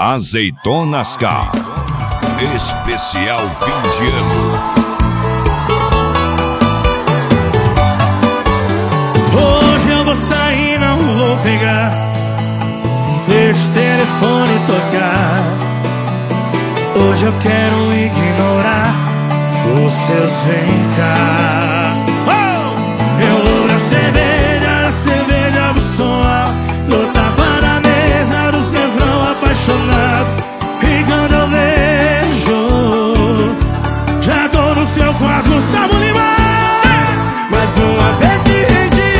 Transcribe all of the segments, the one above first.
Azeitonas K. Especial fim de ano. Hoje eu vou sair, não vou pegar, deixa o telefone tocar. Hoje eu quero ignorar os seus vem cá. Eu vou na cerveja do som alto, no tapa na mesa dos refrão apaixonado. E quando eu vejo, já tô no seu quarto, Gustavo Lima. Mais uma vez que rendi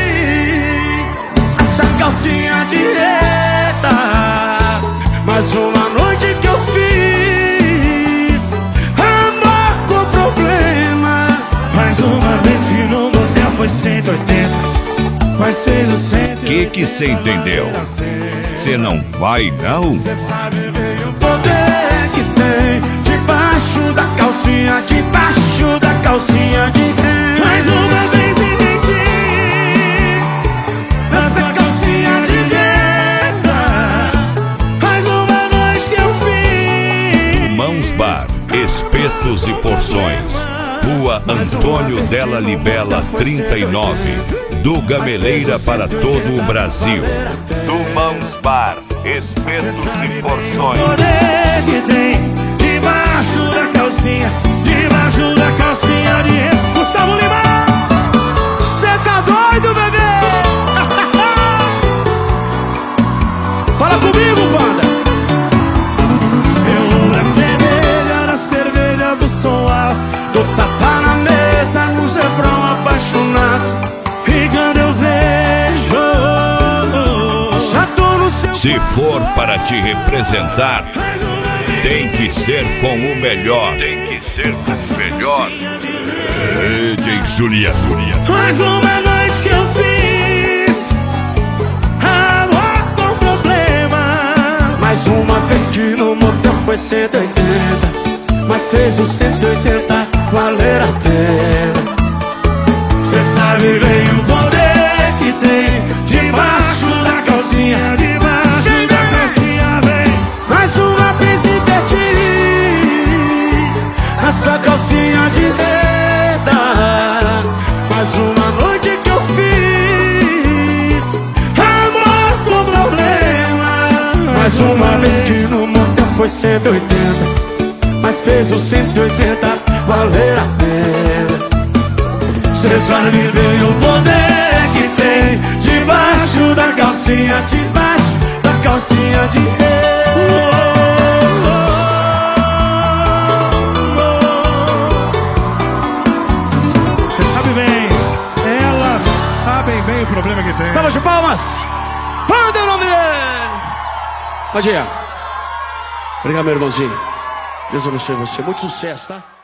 essa calcinha de reta, mais uma noite que eu fiz amor com problema. Mais uma vez que no motel foi 180, mas seja 180. Que cê entendeu? Cê não vai não? Cê sabe bem o poder que tem debaixo da calcinha, debaixo da calcinha de renda. Mais uma vez entendi essa calcinha de renda, mais uma noite que eu fiz. Mãos Bar, espetos e porções. Rua Antônio Della Libela 39, do Gameleira para todo o Brasil. Do Mãos Bar, espetos e porções. Poder que tem debaixo da calcinha, debaixo da calcinha de renda. Gustavo Lima, cê tá doido, bebê? Fala comigo, banda. Eu vou na cerveja do som alto, do tapa na mesa, no refrão apaixonado. E quando eu vejo, já tô no seu. Se for para te representar, tem que ser com o melhor. Tem que ser com o melhor. DJ Zulia. Mais uma noite que eu fiz amor com problema. Mais uma vez que no motel foi 180, mas fez os 180 valer a pena. Cê sabe bem o poder que tem debaixo da calcinha, debaixo da calcinha vem. Mais uma vez inverti a sua calcinha de renda. Mais uma noite que eu fiz amor com problema. Mais uma vez que no motel foi 180, mas fez os 180 valer a pena. Cê sabe bem o poder que tem debaixo da calcinha, debaixo da calcinha de renda. Cê sabe bem, elas sabem bem o problema que tem. Salva de palmas! Manda o nome dele! Bom dia. Obrigado, meu irmãozinho. Deus abençoe você. Muito sucesso, tá?